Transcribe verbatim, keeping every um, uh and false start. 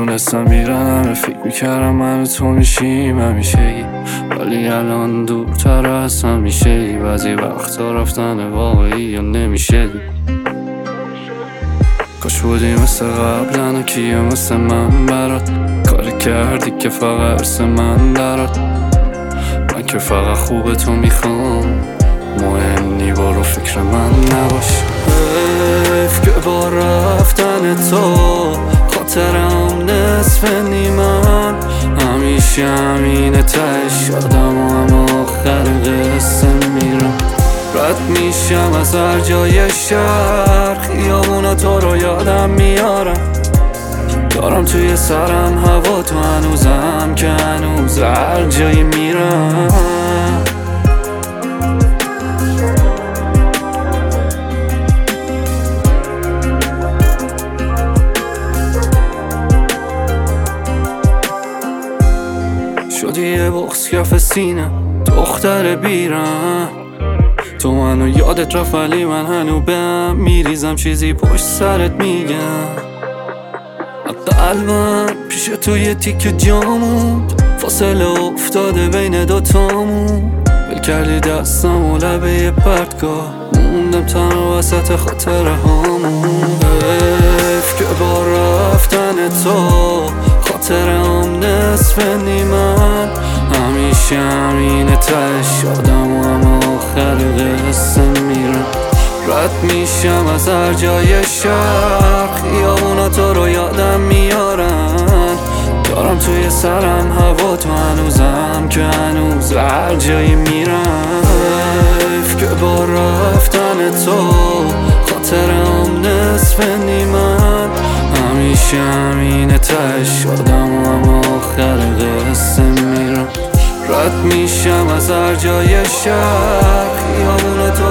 میدونستم میرن همه فکر میکردم من و تو میشیم همیشگی، ولی الان دورتر از همیشگی. بعضی وقتا رفتن واقعی یا نمیشه دی. کاش بودی مثل قبلن و کیه مثل من برات کاری کردی که فقط ارس من درات. من که فقط خوب تو میخوام، مهم نی برو فکر من نباش. حیف که با رفتن تو خاطرم نصف نیمن، همیشه همینه تش آدم و هم آخر قصه میرم. رد میشم از هر جای شهر، خیابونا تو رو یادم میارم. دارم توی سرم هوا تو هنوزم که هنوز هر جایی میرم. شدی یه بغض کف سینه دختر بیرم، تو منو یادت رفت ولی من هنو بهم میریزم چیزی پشت سرت میگم. قلبم پیش تو یه تیکه جامود، فاصله افتاده بین دوتامون. ول کردی دستم و لبه یه پرتگاه، موندم تنها وسط خاطره هامون. حیف که با رفتن تو خاطرم نصف نیمن، همیشه همینه تش آدم و هم آخر قصه میرم. رد میشم از هر جای شهر، خیابونا تو رو یادم میارن. دارم توی سرم هوا تو هنوزم که هنوز هر جایی میرم. حیف که با رفتن تو خاطرم نصف نیمن، همیشه همینه تش آدم و هم آخر قصه میرم. رد میشم از هر جای شهر، خیابونا تو